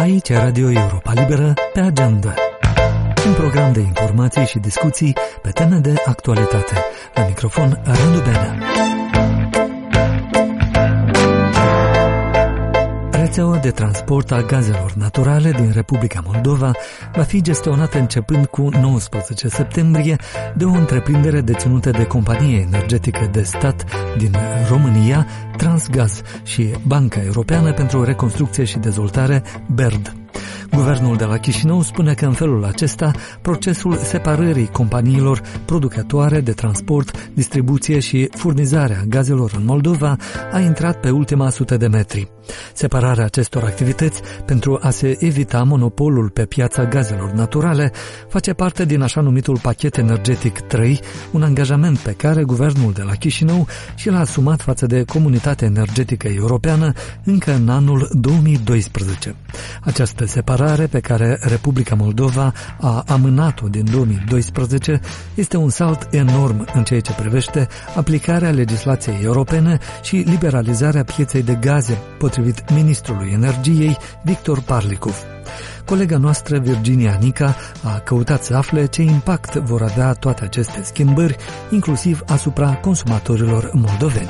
Aici Radio Europa Liberă pe agenda. Un program de informații și discuții pe teme de actualitate. La microfon, Radu Benea. Rețeaua de transport a gazelor naturale din Republica Moldova va fi gestionată începând cu 19 septembrie de o întreprindere deținută de Compania Energetică de Stat din România, Transgaz, și Banca Europeană pentru Reconstrucție și Dezvoltare, BERD. Guvernul de la Chișinău spune că în felul acesta procesul separării companiilor producătoare de transport, distribuție și furnizare a gazelor în Moldova a intrat pe ultima 100 de metri. Separarea acestor activități pentru a se evita monopolul pe piața gazelor naturale face parte din așa numitul pachet energetic 3, un angajament pe care guvernul de la Chișinău și l-a asumat față de Comunitatea Energetică Europeană încă în anul 2012. Această separare pe care Republica Moldova a amânat-o din 2012 este un salt enorm în ceea ce privește aplicarea legislației europene și liberalizarea pieței de gaze, potrivit ministrului energiei Victor Parlicov. Colega noastră, Virginia Nica, a căutat să afle ce impact vor avea toate aceste schimbări, inclusiv asupra consumatorilor moldoveni.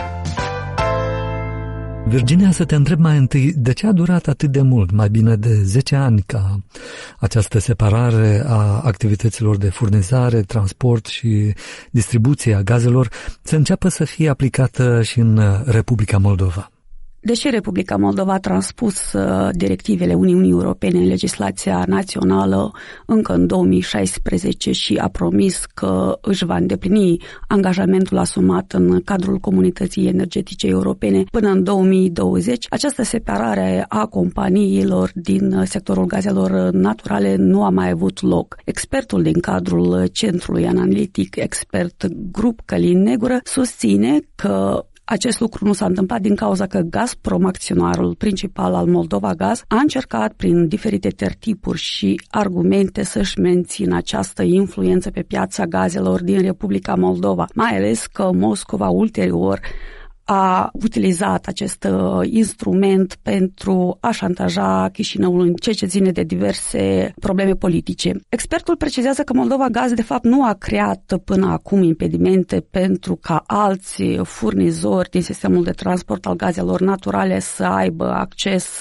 Virginia, să te întreb mai întâi, de ce a durat atât de mult, mai bine de 10 ani, ca această separare a activităților de furnizare, transport și distribuție a gazelor să înceapă să fie aplicată și în Republica Moldova? Deși Republica Moldova a transpus directivele Uniunii Europene în legislația națională încă în 2016 și a promis că își va îndeplini angajamentul asumat în cadrul Comunității Energetice Europene până în 2020, această separare a companiilor din sectorul gazelor naturale nu a mai avut loc. Expertul din cadrul Centrului Analitic Expert Grup Călin Negură susține că acest lucru nu s-a întâmplat din cauza că Gazprom, acționarul principal al Moldova Gaz, a încercat prin diferite tertipuri și argumente să-și mențină această influență pe piața gazelor din Republica Moldova, mai ales că Moscova ulterior a utilizat acest instrument pentru a șantaja Chișinăul în ceea ce ține de diverse probleme politice. Expertul precizează că Moldova Gaz de fapt nu a creat până acum impedimente pentru ca alți furnizori din sistemul de transport al gazelor naturale să aibă acces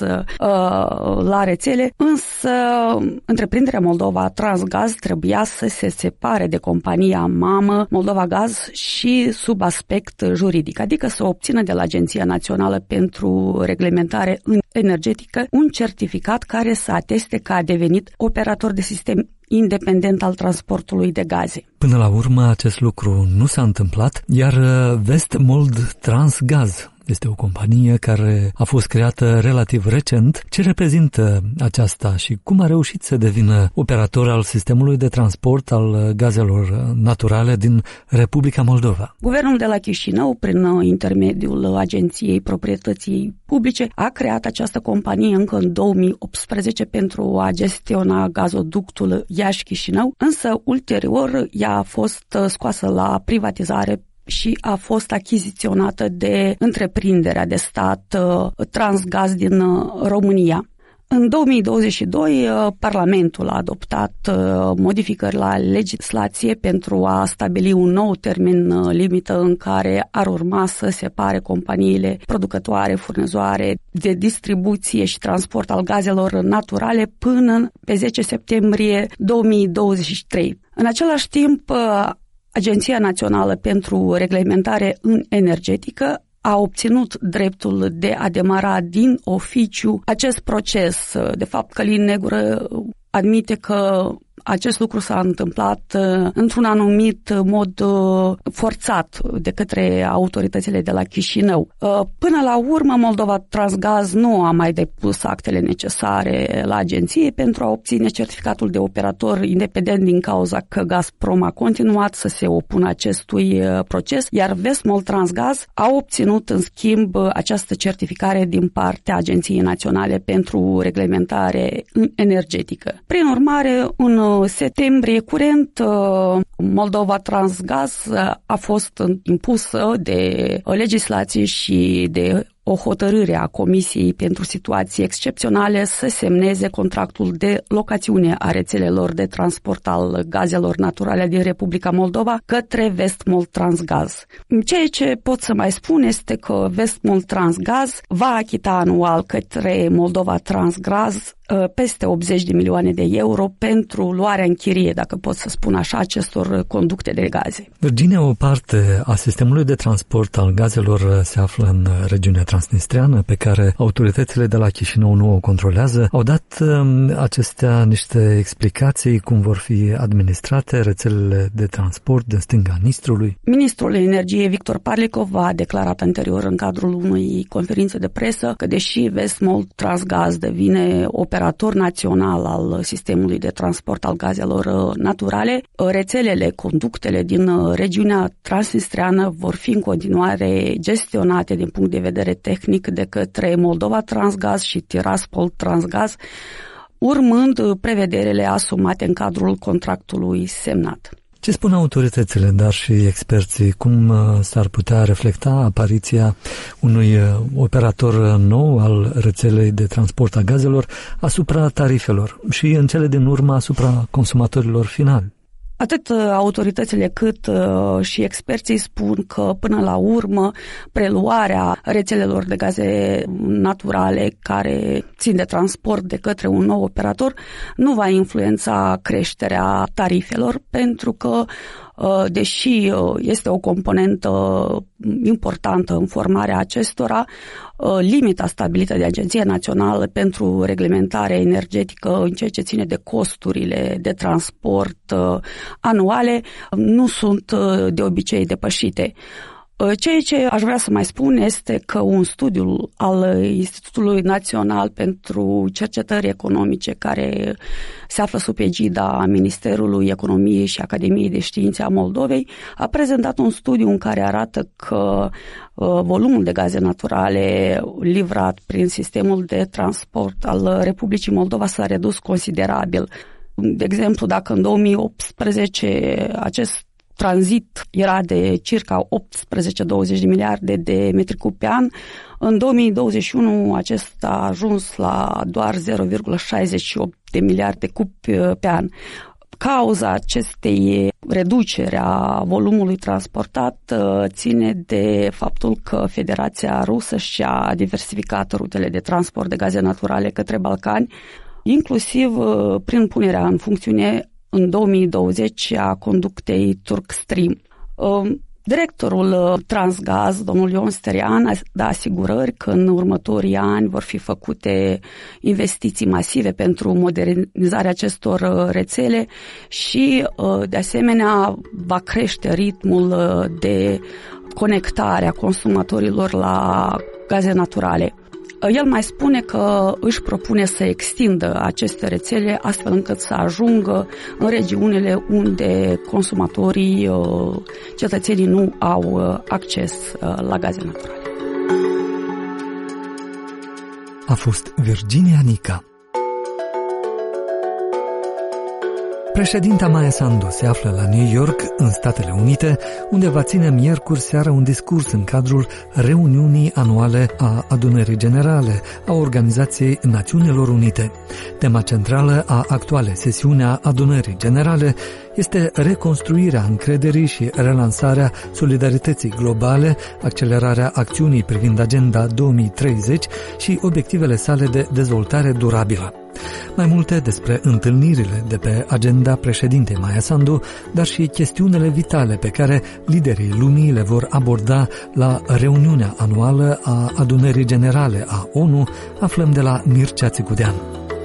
la rețele, însă întreprinderea Moldova Transgaz trebuia să se separe de compania mamă Moldova Gaz și sub aspect juridic, adică să obțină de la Agenția Națională pentru Reglementare Energetică un certificat care să ateste că a devenit operator de sistem independent al transportului de gaze. Până la urmă, acest lucru nu s-a întâmplat, iar Vestmold Transgaz este o companie care a fost creată relativ recent. Ce reprezintă aceasta și cum a reușit să devină operator al sistemului de transport al gazelor naturale din Republica Moldova? Guvernul de la Chișinău, prin intermediul Agenției Proprietății Publice, a creat această companie încă în 2018 pentru a gestiona gazoductul Iași-Chișinău, însă ulterior ea a fost scoasă la privatizare și a fost achiziționată de întreprinderea de stat Transgaz din România. În 2022, Parlamentul a adoptat modificări la legislație pentru a stabili un nou termen limită în care ar urma să separe companiile producătoare, furnizoare de distribuție și transport al gazelor naturale până pe 10 septembrie 2023. În același timp, Agenția Națională pentru Reglementare Energetică a obținut dreptul de a demara din oficiu acest proces. De fapt, Călin Negură admite că acest lucru s-a întâmplat într-un anumit mod forțat de către autoritățile de la Chișinău. Până la urmă, Moldova Transgaz nu a mai depus actele necesare la agenție pentru a obține certificatul de operator independent din cauza că Gazprom a continuat să se opună acestui proces, iar Vestmold Transgaz a obținut în schimb această certificare din partea Agenției Naționale pentru Reglementare Energetică. Prin urmare, în septembrie curent, Moldova Transgaz a fost impusă de legislație și de o hotărâre a Comisiei pentru situații excepționale să semneze contractul de locațiune a rețelelor de transport al gazelor naturale din Republica Moldova către Vestmoldtransgaz. Ceea ce pot să mai spun este că Vestmoldtransgaz va achita anual către Moldova Transgaz peste 80 de milioane de euro pentru luarea în chirie, dacă pot să spun așa, acestor conducte de gaze. Virginia, o parte a sistemului de transport al gazelor se află în regiunea transnistreană, pe care autoritățile de la Chișinău nu o controlează. Au dat acestea niște explicații cum vor fi administrate rețelele de transport din stânga Nistrului? Ministrul Energiei Victor Parlikov a declarat anterior în cadrul unei conferințe de presă că deși Vestmoldtransgaz devine operator național al sistemului de transport al gazelor naturale, rețelele, conductele din regiunea transnistreană vor fi în continuare gestionate din punct de vedere tehnic de către Moldova Transgaz și Tiraspol Transgaz, urmând prevederile asumate în cadrul contractului semnat. Ce spun autoritățile, dar și experții, cum s-ar putea reflecta apariția unui operator nou al rețelei de transport a gazelor asupra tarifelor și în cele din urmă asupra consumatorilor finali? Atât autoritățile cât și experții spun că până la urmă preluarea rețelelor de gaze naturale care țin de transport de către un nou operator nu va influența creșterea tarifelor, pentru că deși este o componentă importantă în formarea acestora, limita stabilită de Agenția Națională pentru Reglementare Energetică în ceea ce ține de costurile de transport anuale nu sunt de obicei depășite. Ceea ce aș vrea să mai spun este că un studiu al Institutului Național pentru Cercetări Economice, care se află sub egida Ministerului Economiei și Academiei de Științe a Moldovei, a prezentat un studiu în care arată că volumul de gaze naturale livrat prin sistemul de transport al Republicii Moldova s-a redus considerabil. De exemplu, dacă în 2018 acest tranzit era de circa 18-20 de miliarde de metri cub pe an, în 2021 acesta a ajuns la doar 0,68 de miliarde cub pe an. Cauza acestei reduceri a volumului transportat ține de faptul că Federația Rusă și-a diversificat rutele de transport de gaze naturale către Balcani, inclusiv prin punerea în funcțiune în 2020 a conductei Turkstream. Directorul Transgaz, domnul Ion Sterian, a dat asigurări că în următorii ani vor fi făcute investiții masive pentru modernizarea acestor rețele și, de asemenea, va crește ritmul de conectare a consumatorilor la gaze naturale. El mai spune că își propune să extindă aceste rețele astfel încât să ajungă în regiunile unde consumatorii, cetățenii nu au acces la gaze naturale. A fost Virginia Nica. Președinta Maia Sandu se află la New York, în Statele Unite, unde va ține miercuri seară un discurs în cadrul reuniunii anuale a Adunării Generale a Organizației Națiunilor Unite. Tema centrală a actualei sesiuni a Adunării Generale este reconstruirea încrederii și relansarea solidarității globale, accelerarea acțiunii privind Agenda 2030 și obiectivele sale de dezvoltare durabilă. Mai multe despre întâlnirile de pe agenda președintei Maia Sandu, dar și chestiunile vitale pe care liderii lumii le vor aborda la reuniunea anuală a Adunării Generale a ONU, aflăm de la Mircea Țicudean.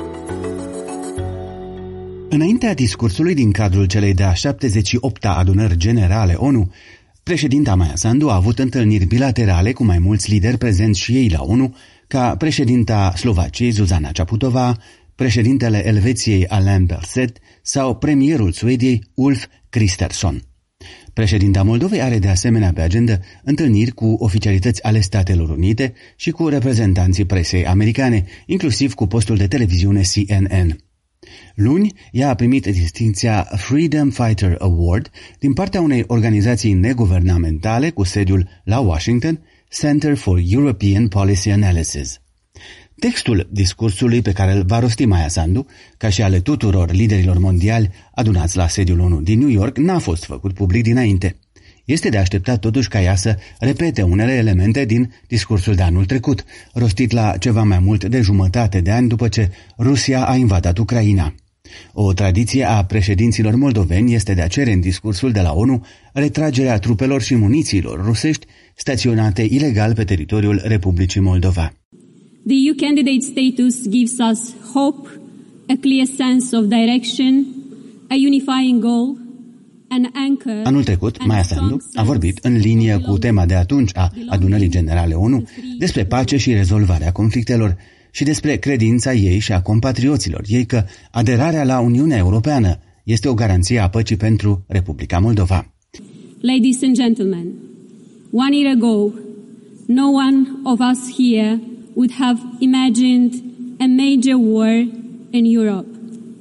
Înaintea discursului din cadrul celei de-a 78-a Adunări Generale ONU, președinta Maia Sandu a avut întâlniri bilaterale cu mai mulți lideri prezenți și ei la ONU, ca președinta Slovaciei Zuzana Čaputová, președintele Elveției Alain Berset sau premierul Suediei Ulf Kristersson. Președinta Moldovei are de asemenea pe agenda întâlniri cu oficialități ale Statelor Unite și cu reprezentanții presei americane, inclusiv cu postul de televiziune CNN. Luni, ea a primit distincția Freedom Fighter Award din partea unei organizații neguvernamentale cu sediul la Washington, Center for European Policy Analysis. Textul discursului pe care îl va rosti Maia Sandu, ca și ale tuturor liderilor mondiali adunați la sediul ONU din New York, n-a fost făcut public dinainte. Este de așteptat totuși ca ea să repete unele elemente din discursul de anul trecut, rostit la ceva mai mult de jumătate de ani după ce Rusia a invadat Ucraina. O tradiție a președinților moldoveni este de a cere în discursul de la ONU retragerea trupelor și munițiilor rusești staționate ilegal pe teritoriul Republicii Moldova. The EU candidate status gives us hope, a clear sense of direction, a unifying goal, an anchor. Anul trecut, Maia Sandu a vorbit în linie cu tema de atunci a Adunării Generale ONU despre pace și rezolvarea conflictelor și despre credința ei și a compatrioților ei că aderarea la Uniunea Europeană este o garanție a păcii pentru Republica Moldova. Ladies and gentlemen, 1 year ago, no one of us here would have imagined a major war in Europe.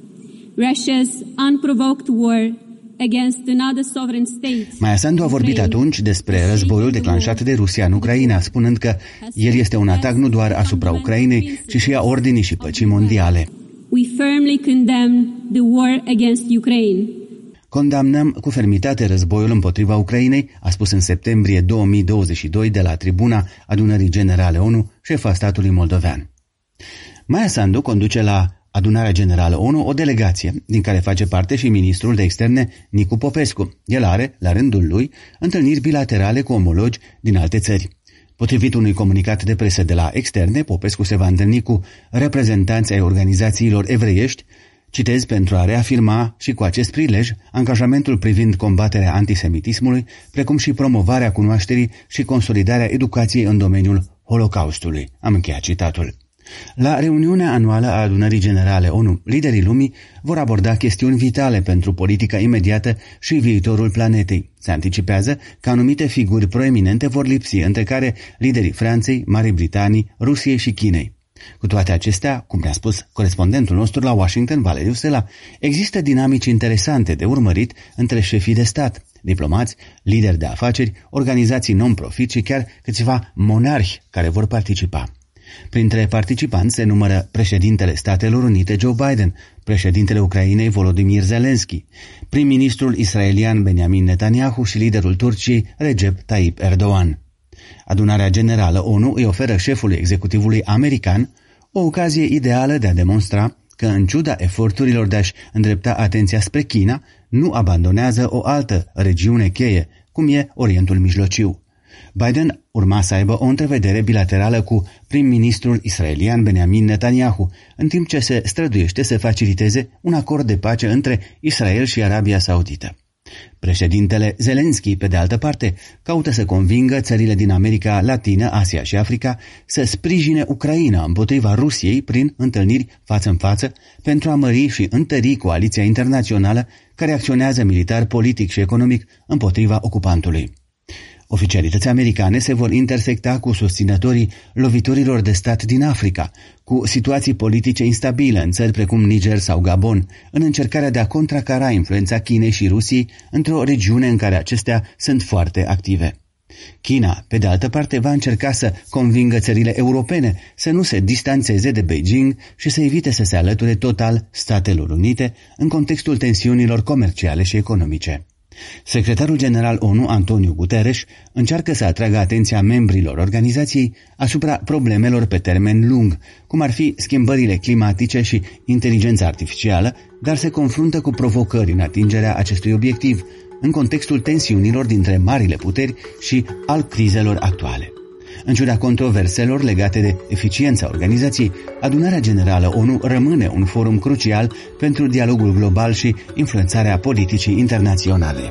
Russia's unprovoked war against another sovereign state. Maia Sandu a vorbit atunci despre războiul declanșat de Rusia în Ucraina, spunând că el este un atac nu doar asupra Ucrainei, ci și a ordinii și păcii mondiale. We firmly condemn the war against Ukraine. Condamnăm cu fermitate războiul împotriva Ucrainei, a spus în septembrie 2022 de la tribuna Adunării Generale ONU șefa statului moldovean. Maia Sandu conduce la Adunarea Generală ONU o delegație, din care face parte și ministrul de externe Nicu Popescu. El are, la rândul lui, întâlniri bilaterale cu omologi din alte țări. Potrivit unui comunicat de presă de la externe, Popescu se va întâlni cu reprezentanți ai organizațiilor evreiești, citez, pentru a reafirma și cu acest prilej angajamentul privind combaterea antisemitismului, precum și promovarea cunoașterii și consolidarea educației în domeniul Holocaustului. Am încheiat citatul. La reuniunea anuală a Adunării Generale ONU, liderii lumii vor aborda chestiuni vitale pentru politica imediată și viitorul planetei. Se anticipează că anumite figuri proeminente vor lipsi, între care liderii Franței, Marii Britanii, Rusiei și Chinei. Cu toate acestea, cum ne-a spus corespondentul nostru la Washington, Valeriu Sela, există dinamici interesante de urmărit între șefii de stat, diplomați, lideri de afaceri, organizații non-profit și chiar câțiva monarhi care vor participa. Printre participanți se numără președintele Statelor Unite Joe Biden, președintele Ucrainei Volodymyr Zelensky, prim-ministrul israelian Benjamin Netanyahu și liderul Turciei Recep Tayyip Erdogan. Adunarea Generală ONU îi oferă șefului executivului american o ocazie ideală de a demonstra că, în ciuda eforturilor de a-și îndrepta atenția spre China, nu abandonează o altă regiune cheie, cum e Orientul Mijlociu. Biden urma să aibă o întrevedere bilaterală cu prim-ministrul israelian Benjamin Netanyahu, în timp ce se străduiește să faciliteze un acord de pace între Israel și Arabia Saudită. Președintele Zelensky, pe de altă parte, caută să convingă țările din America Latină, Asia și Africa să sprijine Ucraina împotriva Rusiei prin întâlniri față în față pentru a mări și întări coaliția internațională care acționează militar, politic și economic împotriva ocupantului. Oficialități americane se vor intersecta cu susținătorii loviturilor de stat din Africa, cu situații politice instabile în țări precum Niger sau Gabon, în încercarea de a contracara influența Chinei și Rusiei într-o regiune în care acestea sunt foarte active. China, pe de altă parte, va încerca să convingă țările europene să nu se distanțeze de Beijing și să evite să se alăture total Statelor Unite în contextul tensiunilor comerciale și economice. Secretarul general ONU, Antonio Guterres, încearcă să atragă atenția membrilor organizației asupra problemelor pe termen lung, cum ar fi schimbările climatice și inteligența artificială, dar se confruntă cu provocări în atingerea acestui obiectiv, în contextul tensiunilor dintre marile puteri și al crizelor actuale. În ciuda controverselor legate de eficiența organizației, Adunarea Generală ONU rămâne un forum crucial pentru dialogul global și influențarea politicii internaționale.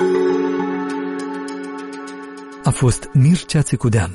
A fost Mircea Țicudean.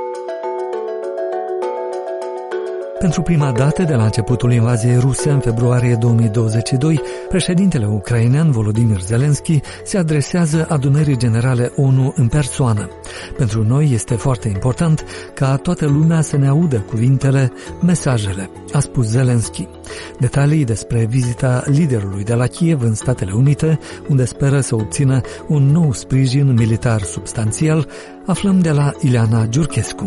Pentru prima dată de la începutul invaziei ruse în februarie 2022, președintele ucrainean Volodymyr Zelensky se adresează Adunării Generale ONU în persoană. Pentru noi este foarte important ca toată lumea să ne audă cuvintele, mesajele, a spus Zelensky. Detalii despre vizita liderului de la Kiev în Statele Unite, unde speră să obțină un nou sprijin militar substanțial, aflăm de la Ileana Giurchescu.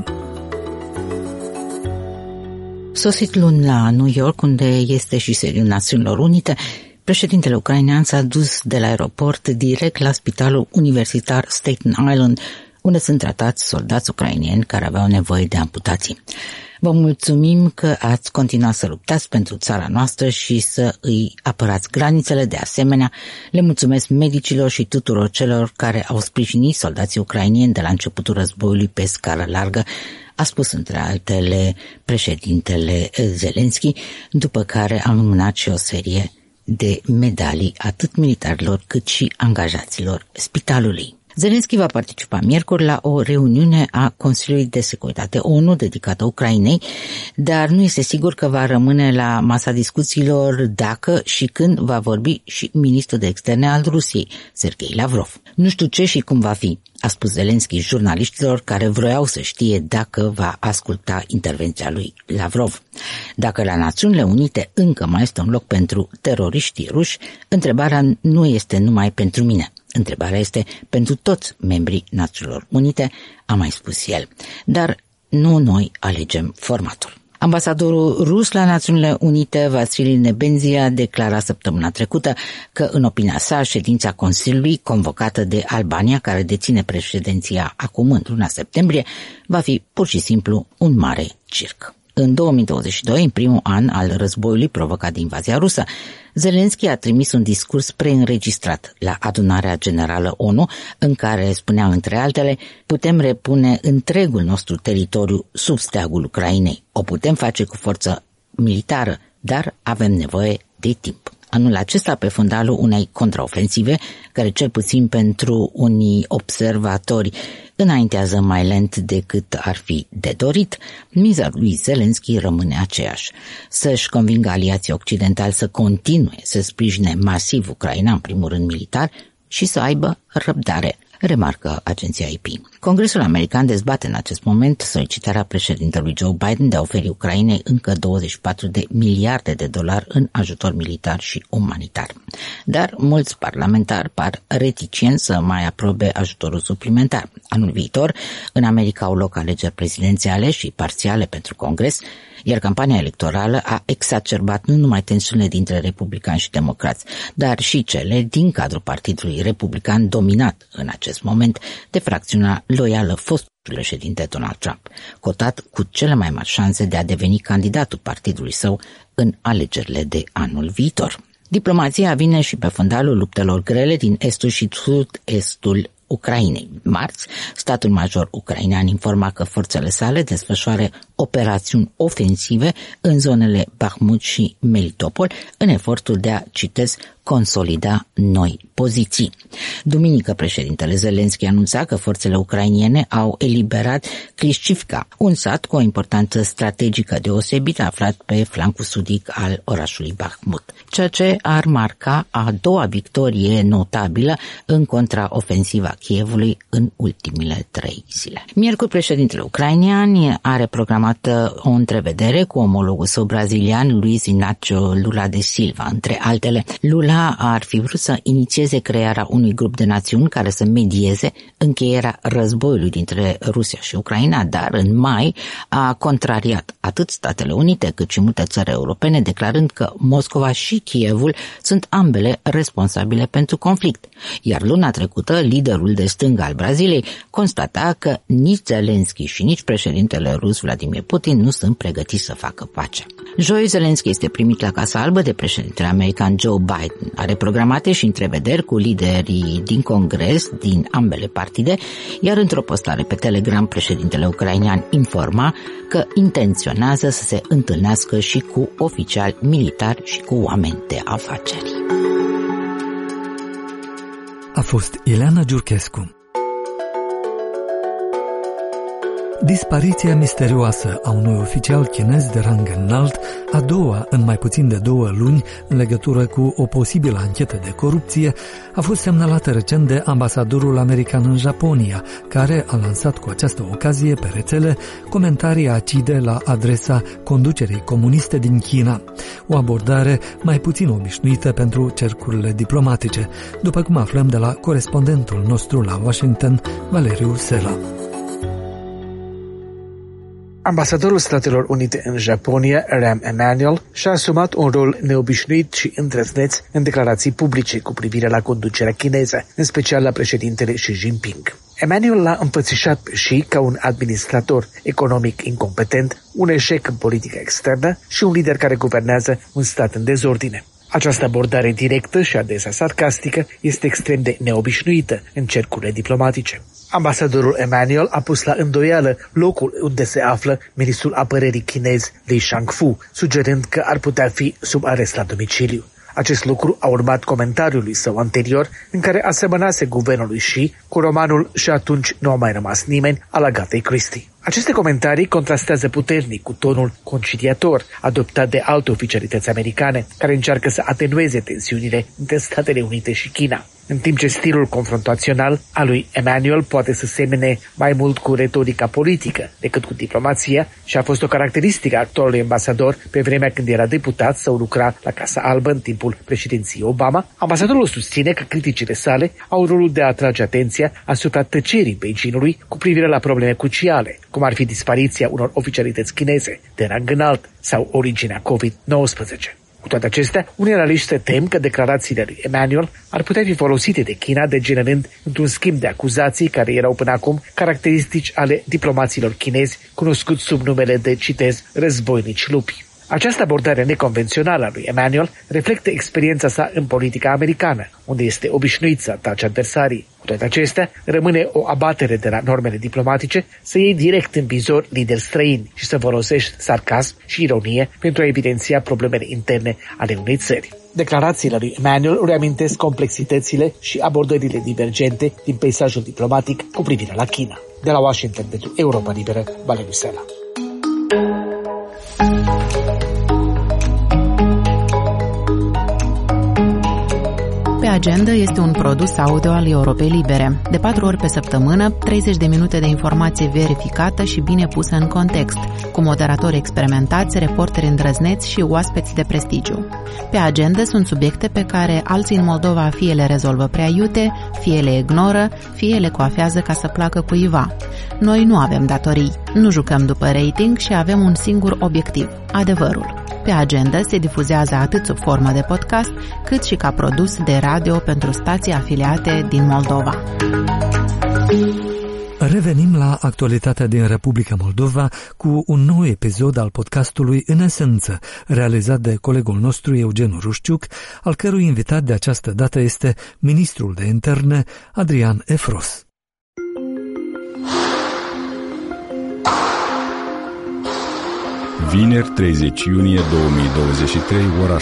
Sosit luni la New York, unde este și sediul Națiunilor Unite, președintele ucrainean s-a dus de la aeroport direct la spitalul universitar Staten Island, unde sunt tratați soldați ucraineni care aveau nevoie de amputații. Vă mulțumim că ați continuat să luptați pentru țara noastră și să îi apărați granițele. De asemenea, le mulțumesc medicilor și tuturor celor care au sprijinit soldații ucraineni de la începutul războiului pe scară largă, a spus între altele președintele Zelenski, după care a înmânat și o serie de medalii atât militarilor cât și angajaților spitalului. Zelenski va participa miercuri la o reuniune a Consiliului de Securitate ONU dedicată Ucrainei, dar nu este sigur că va rămâne la masa discuțiilor dacă și când va vorbi și ministrul de externe al Rusiei, Sergei Lavrov. Nu știu ce și cum va fi, a spus Zelenski jurnaliștilor care vroiau să știe dacă va asculta intervenția lui Lavrov. Dacă la Națiunile Unite încă mai este un loc pentru teroriștii ruși, întrebarea nu este numai pentru mine. Întrebarea este pentru toți membrii Națiunilor Unite, a mai spus el. Dar nu noi alegem formatul. Ambasadorul rus la Națiunile Unite, Vasili Nebenzia, a declarat săptămâna trecută că, în opinia sa, ședința Consiliului, convocată de Albania, care deține președinția acum în luna septembrie, va fi pur și simplu un mare circ. În 2022, în primul an al războiului provocat de invazia rusă, Zelenski a trimis un discurs preînregistrat la adunarea generală ONU, în care spunea între altele: putem repune întregul nostru teritoriu sub steagul Ucrainei. O putem face cu forță militară, dar avem nevoie de timp. Anul acesta, pe fundalul unei contraofensive, care cel puțin pentru unii observatori înaintează mai lent decât ar fi de dorit, miza lui Zelenski rămâne aceeași: să-și convingă aliații occidentali să continue să sprijine masiv Ucraina, în primul rând militar, și să aibă răbdare, remarcă agenția AP. Congresul american dezbate în acest moment solicitarea președintelui Joe Biden de a oferi Ucrainei încă 24 de miliarde de dolari în ajutor militar și umanitar. Dar mulți parlamentari par reticenți să mai aprobe ajutorul suplimentar. Anul viitor, în America au loc alegeri prezidențiale și parțiale pentru Congres, iar campania electorală a exacerbat nu numai tensiunile dintre republicani și democrați, dar și cele din cadrul Partidului Republican, dominat în acest moment de fracțiunea loială fostului președinte Donald Trump, cotat cu cele mai mari șanse de a deveni candidatul partidului său în alegerile de anul viitor. Diplomația vine și pe fundalul luptelor grele din estul și sud-estul Ucrainei. Marți, statul major ucrainean informa că forțele sale desfășoară operațiuni ofensive în zonele Bakhmut și Melitopol în efortul de a, citez, consolida noi poziții. Duminică, președintele Zelenski anunța că forțele ucrainiene au eliberat Klishchivka, un sat cu o importanță strategică deosebită aflat pe flancul sudic al orașului Bakhmut, ceea ce ar marca a doua victorie notabilă în contraofensiva Kievului în ultimile 3 zile. Miercuri, președintele ucrainean are programată o întrevedere cu omologul său brazilian, Luiz Inácio Lula da Silva. Între altele, Lula ar fi vrut să inițieze crearea unui grup de națiuni care să medieze încheierea războiului dintre Rusia și Ucraina, dar în mai a contrariat atât Statele Unite cât și multe țări europene, declarând că Moscova și Kievul sunt ambele responsabile pentru conflict. Iar luna trecută, liderul de stânga al Braziliei constata că nici Zelenski și nici președintele rus Vladimir Putin nu sunt pregătiți să facă pace. Joi, Zelenski este primit la Casa Albă de președintele american Joe Biden. Are programate și întrevederi cu liderii din Congres din ambele partide, iar într-o postare pe Telegram, președintele ucrainean informa că intenționează să se întâlnească și cu oficiali militari și cu oameni de afaceri. A fost Ileana Giurchescu. Dispariția misterioasă a unui oficial chinez de rang înalt, a doua în mai puțin de 2 luni în legătură cu o posibilă anchetă de corupție, a fost semnalată recent de ambasadorul american în Japonia, care a lansat cu această ocazie pe rețele comentarii acide la adresa conducerii comuniste din China. o abordare mai puțin obișnuită pentru cercurile diplomatice, după cum aflăm de la corespondentul nostru la Washington, Valeriu Sela. Ambasadorul Statelor Unite în Japonia, Rahm Emanuel, și-a asumat un rol neobișnuit și îndrăzneț în declarații publice cu privire la conducerea chineză, în special la președintele Xi Jinping. Emanuel l-a împățișat pe Xi ca un administrator economic incompetent, un eșec în politica externă și un lider care guvernează un stat în dezordine. Această abordare directă și adesea sarcastică este extrem de neobișnuită în cercurile diplomatice. Ambasadorul Emanuel a pus la îndoială locul unde se află ministrul apărării chinez Li Shangfu, sugerând că ar putea fi sub arest la domiciliu. Acest lucru a urmat comentariului său anterior, în care asemănase guvernului Xi cu romanul Și atunci nu a mai rămas nimeni al Agatei Christie. Aceste comentarii contrastează puternic cu tonul conciliator adoptat de alte oficialități americane, care încearcă să atenueze tensiunile între Statele Unite și China. În timp ce stilul confrontațional al lui Emanuel poate să semene mai mult cu retorica politică decât cu diplomația și a fost o caracteristică a actualului ambasador pe vremea când era deputat sau lucra la Casa Albă în timpul președinției Obama, ambasadorul susține că criticile sale au rolul de a atrage atenția asupra tăcerii Beijingului cu privire la probleme cruciale, cum ar fi dispariția unor oficialități chineze de rang înalt sau originea COVID-19. Cu toate acestea, unii analiști se tem că declarațiile lui Emanuel ar putea fi folosite de China, degenerând într-un schimb de acuzații care erau până acum caracteristici ale diplomaților chinezi, cunoscuți sub numele de, citez, războinici lupi. Această abordare neconvențională a lui Emanuel reflectă experiența sa în politica americană, unde este obișnuit să atace adversarii. Cu toate acestea, rămâne o abatere de la normele diplomatice să iei direct în vizor lideri străini și să folosești sarcasm și ironie pentru a evidenția problemele interne ale unei țări. Declarațiile lui Emanuel reamintesc complexitățile și abordările divergente din peisajul diplomatic cu privire la China. De la Washington pentru Europa Liberă, Valeriu Sela. Pe agenda este un produs audio al Europei Libere. De 4 ori pe săptămână, 30 de minute de informație verificată și bine pusă în context, cu moderatori experimentați, reporteri îndrăzneți și oaspeți de prestigiu. Pe agenda sunt subiecte pe care alții în Moldova fie le rezolvă prea iute, fie le ignoră, fie le coafează ca să placă cuiva. Noi nu avem datorii, nu jucăm după rating și avem un singur obiectiv, adevărul. Pe agenda se difuzează atât sub formă de podcast, cât și ca produs de radio pentru stații afiliate din Moldova. Revenim la actualitatea din Republica Moldova cu un nou episod al podcastului În Esență, realizat de colegul nostru Eugen Rușciuc, al cărui invitat de această dată este ministrul de interne Adrian Efros. Vineri, 30 iunie 2023, ora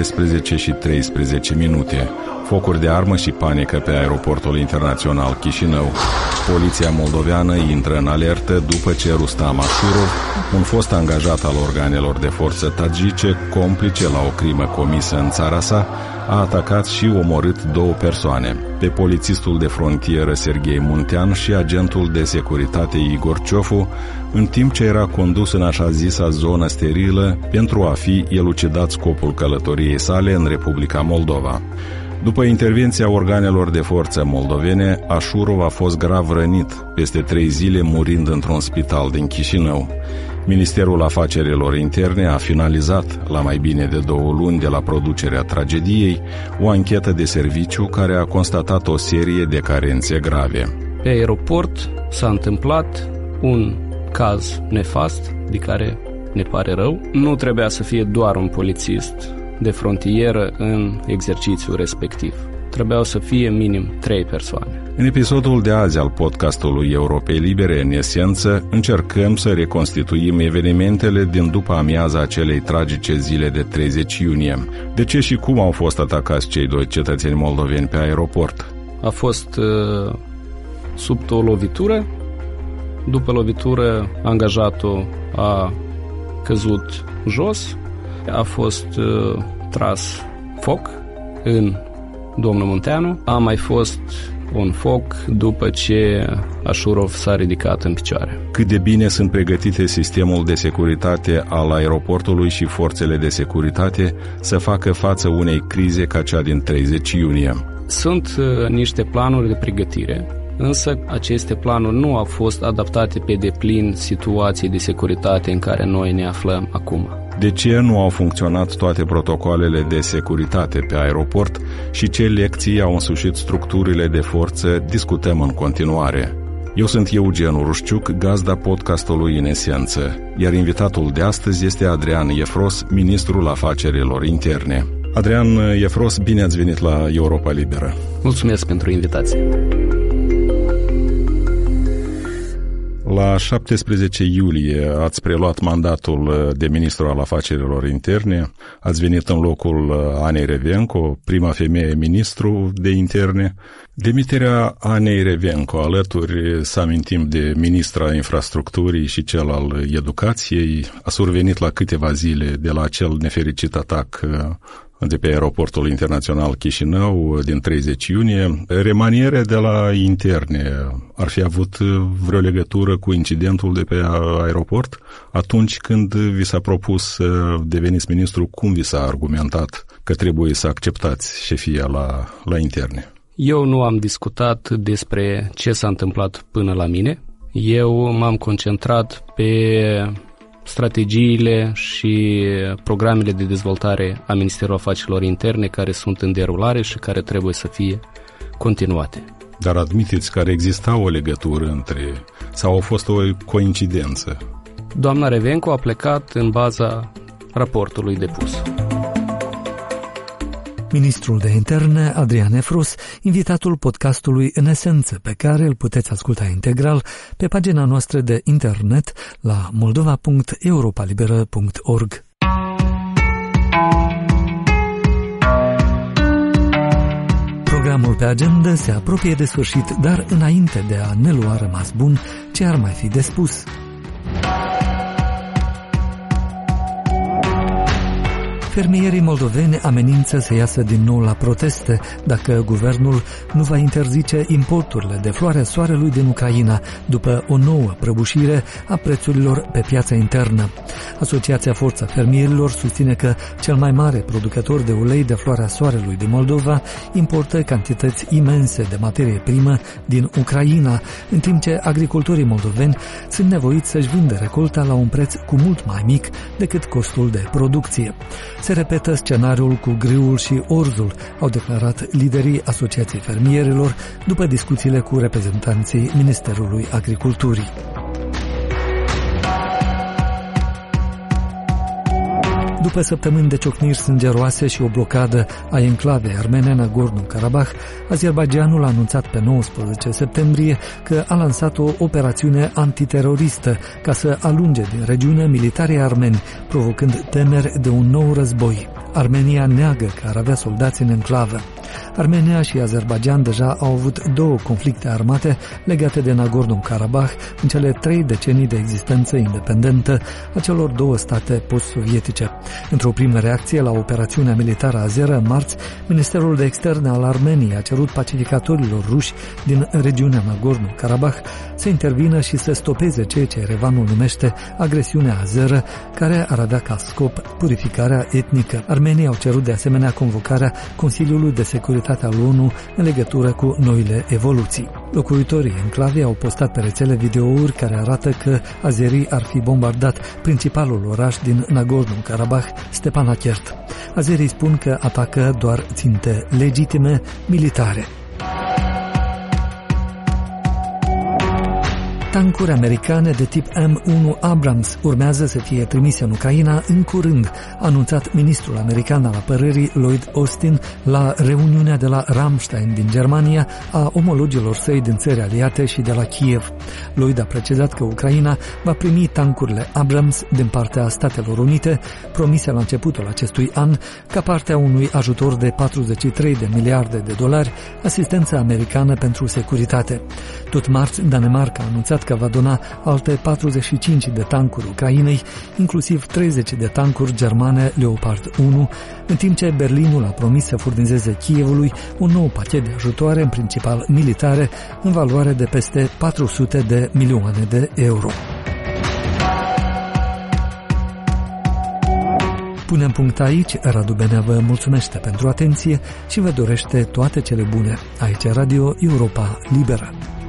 17:13. Focuri de armă și panică pe aeroportul internațional Chișinău. Poliția moldoveană intră în alertă după ce Rustam Ashurov, un fost angajat al organelor de forță tagice, complice la o crimă comisă în țara sa, a atacat și omorât 2 persoane, pe polițistul de frontieră Serghei Muntean și agentul de securitate Igor Ciofu, în timp ce era condus în așa zisa zonă sterilă pentru a fi elucidat scopul călătoriei sale în Republica Moldova. După intervenția organelor de forță moldovene, Ashurov a fost grav rănit, peste 3 zile murind într-un spital din Chișinău. Ministerul Afacerilor Interne a finalizat, la mai bine de 2 luni de la producerea tragediei, o anchetă de serviciu care a constatat o serie de carențe grave. Pe aeroport s-a întâmplat un caz nefast, de care ne pare rău. Nu trebuia să fie doar un polițist de frontieră în exercițiul respectiv. Trebuiau să fie minim 3 persoane. În episodul de azi al podcastului Europei Libere, în esență, încercăm să reconstituim evenimentele din după amiaza acelei tragice zile de 30 iunie. De ce și cum au fost atacați cei 2 cetățeni moldoveni pe aeroport? A fost sub o lovitură. După lovitură, angajatul a căzut jos. A fost tras foc în domnul Munteanu. A mai fost un foc după ce Ashurov s-a ridicat în picioare. Cât de bine sunt pregătite sistemul de securitate al aeroportului și forțele de securitate să facă față unei crize ca cea din 30 iunie? Sunt niște planuri de pregătire, însă aceste planuri nu au fost adaptate pe deplin situației de securitate în care noi ne aflăm acum. De ce nu au funcționat toate protocoalele de securitate pe aeroport și ce lecții au însușit structurile de forță, discutăm în continuare. Eu sunt Eugen Urușciuc, gazda podcastului În Esență, iar invitatul de astăzi este Adrian Iefros, ministrul afacerilor interne. Adrian Iefros, bine ați venit la Europa Liberă. Mulțumesc pentru invitație. La 17 iulie ați preluat mandatul de ministru al afacerilor interne, ați venit în locul Anei Revenco, prima femeie ministru de interne. Demiterea Anei Revenco, alături să amintim de ministra infrastructurii și cel al educației, a survenit la câteva zile de la acel nefericit atac de pe aeroportul internațional Chișinău din 30 iunie. Remanierea de la interne ar fi avut vreo legătură cu incidentul de pe aeroport? Atunci când vi s-a propus să deveniți ministru, cum vi s-a argumentat că trebuie să acceptați șefia la interne? Eu nu am discutat despre ce s-a întâmplat până la mine. Eu m-am concentrat pe strategiile și programele de dezvoltare a Ministerului Afacerilor Interne care sunt în derulare și care trebuie să fie continuate. Dar admiteți că exista o legătură între, sau a fost o coincidență? Doamna Revenco a plecat în baza raportului depus. Ministrul de Interne, Adrian Iefros, invitatul podcastului În Esență, pe care îl puteți asculta integral pe pagina noastră de internet la moldova.europalibera.org. Programul pe agenda se apropie de sfârșit, dar înainte de a ne lua rămas bun, ce ar mai fi de spus? Fermierii moldoveni amenință să iasă din nou la proteste dacă guvernul nu va interzice importurile de floarea soarelui din Ucraina după o nouă prăbușire a prețurilor pe piața internă. Asociația Forța Fermierilor susține că cel mai mare producător de ulei de floarea soarelui din Moldova importă cantități imense de materie primă din Ucraina, în timp ce agricultorii moldoveni sunt nevoiți să-și vândă recolta la un preț cu mult mai mic decât costul de producție. Se repetă scenariul cu grâul și orzul, au declarat liderii Asociației Fermierilor după discuțiile cu reprezentanții Ministerului Agriculturii. După săptămâni de ciocniri sângeroase și o blocadă a enclavei armene Nagorno-Karabakh, Azerbaidjanul a anunțat pe 19 septembrie că a lansat o operațiune antiteroristă ca să alunge din regiune militarii armeni, provocând temeri de un nou război. Armenia neagă că ar avea soldați în enclavă. Armenia și Azerbaidjan deja au avut două conflicte armate legate de Nagorno-Karabakh în cele 3 decenii de existență independentă a celor două state post-sovietice. Într-o primă reacție la operațiunea militară azeră, în marți, Ministerul de Externe al Armeniei a cerut pacificatorilor ruși din regiunea Nagorno-Karabakh să intervină și să stopeze ceea ce Erevanul numește agresiunea azeră, care ar avea ca scop purificarea etnică. Armenii au cerut de asemenea convocarea Consiliului de Securitate al ONU în legătură cu noile evoluții. Locuitorii enclavei au postat pe rețele videouri care arată că azerii ar fi bombardat principalul oraș din Nagorno-Karabakh, Stepanakert. Azerii spun că atacă doar ținte legitime militare. Tancuri americane de tip M1 Abrams urmează să fie trimise în Ucraina în curând, a anunțat ministrul american al apărării Lloyd Austin la reuniunea de la Ramstein din Germania a omologilor săi din țări aliate și de la Kiev. Lloyd a precizat că Ucraina va primi tancurile Abrams din partea Statelor Unite, promise la începutul acestui an ca parte a unui ajutor de 43 de miliarde de dolari, asistență americană pentru securitate. Tot marți, Danemarca a anunțat anunțat că va dona alte 45 de tancuri Ucrainei, inclusiv 30 de tancuri germane Leopard 1, în timp ce Berlinul a promis să furnizeze Kievului un nou pachet de ajutoare, în principal militare, în valoare de peste 400 de milioane de euro. Punem punct aici. Radu Benea vă mulțumește pentru atenție și vă dorește toate cele bune. Aici Radio Europa Liberă.